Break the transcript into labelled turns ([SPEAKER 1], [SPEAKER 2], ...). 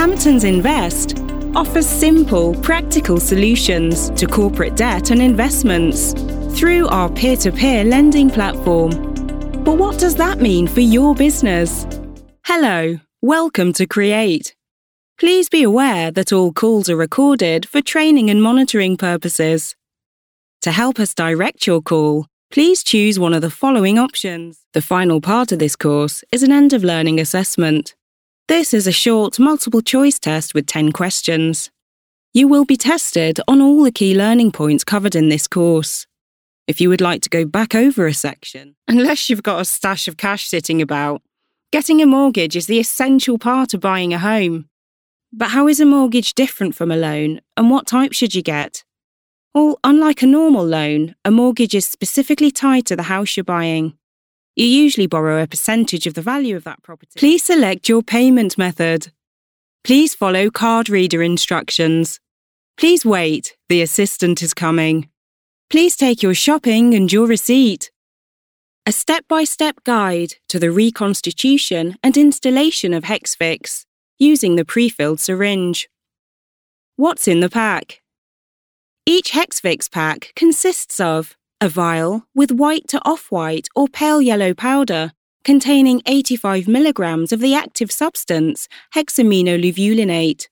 [SPEAKER 1] Hamptons Invest offers simple, practical solutions to corporate debt and investments through our peer-to-peer lending platform. But what does that mean for your business? Hello, welcome to Create. Please be aware that all calls are recorded for training and monitoring purposes. To help us direct your call, please choose one of the following options. The final part of this course is an end-of-learning assessment. This is a short multiple-choice test with 10 questions. You will be tested on all the key learning points covered in this course. If you would like to go back over a section, unless you've got a stash of cash sitting about, getting a mortgage is the essential part of buying a home. But how is a mortgage different from a loan, and what type should you get? Well, unlike a normal loan, a mortgage is specifically tied to the house you're buying. You usually borrow a percentage of the value of that property. Please select your payment method. Please follow card reader instructions. Please wait, the assistant is coming. Please take your shopping and your receipt. A step-by-step guide to the reconstitution and installation of Hexvix using the pre-filled syringe. What's in the pack? Each Hexvix pack consists of a vial with white to off-white or pale yellow powder containing 85 milligrams of the active substance hexaminolevulinate,